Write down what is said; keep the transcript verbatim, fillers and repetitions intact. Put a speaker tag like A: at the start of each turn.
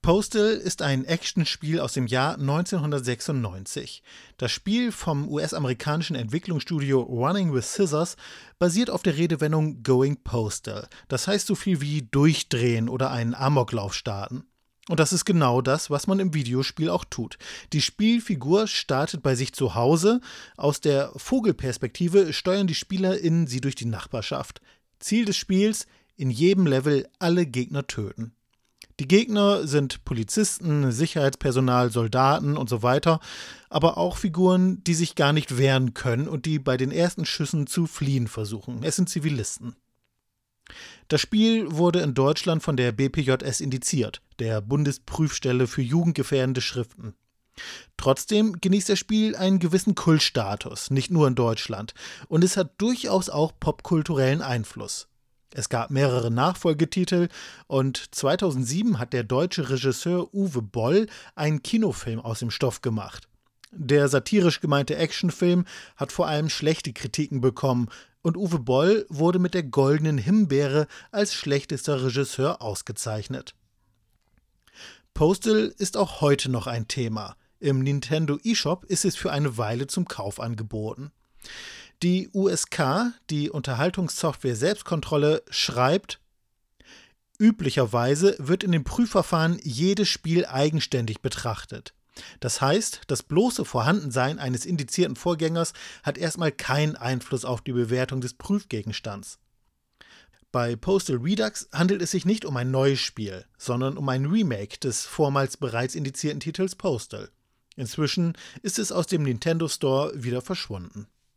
A: Postal ist ein Actionspiel aus dem Jahr neunzehnhundertsechsundneunzig. Das Spiel vom U S-amerikanischen Entwicklungsstudio Running with Scissors basiert auf der Redewendung Going Postal. Das heißt so viel wie durchdrehen oder einen Amoklauf starten. Und das ist genau das, was man im Videospiel auch tut. Die Spielfigur startet bei sich zu Hause. Aus der Vogelperspektive steuern die SpielerInnen sie durch die Nachbarschaft. Ziel des Spiels: in jedem Level alle Gegner töten. Die Gegner sind Polizisten, Sicherheitspersonal, Soldaten und so weiter, aber auch Figuren, die sich gar nicht wehren können und die bei den ersten Schüssen zu fliehen versuchen. Es sind Zivilisten. Das Spiel wurde in Deutschland von der B P J S indiziert, der Bundesprüfstelle für jugendgefährdende Schriften. Trotzdem genießt das Spiel einen gewissen Kultstatus, nicht nur in Deutschland, und es hat durchaus auch popkulturellen Einfluss. Es gab mehrere Nachfolgetitel und zweitausendsieben hat der deutsche Regisseur Uwe Boll einen Kinofilm aus dem Stoff gemacht. Der satirisch gemeinte Actionfilm hat vor allem schlechte Kritiken bekommen und Uwe Boll wurde mit der Goldenen Himbeere als schlechtester Regisseur ausgezeichnet. Postal ist auch heute noch ein Thema. Im Nintendo eShop ist es für eine Weile zum Kauf angeboten. Die U S K, die Unterhaltungssoftware Selbstkontrolle, schreibt: Üblicherweise wird in dem Prüfverfahren jedes Spiel eigenständig betrachtet. Das heißt, das bloße Vorhandensein eines indizierten Vorgängers hat erstmal keinen Einfluss auf die Bewertung des Prüfgegenstands. Bei Postal Redux handelt es sich nicht um ein neues Spiel, sondern um ein Remake des vormals bereits indizierten Titels Postal. Inzwischen ist es aus dem Nintendo Store wieder verschwunden.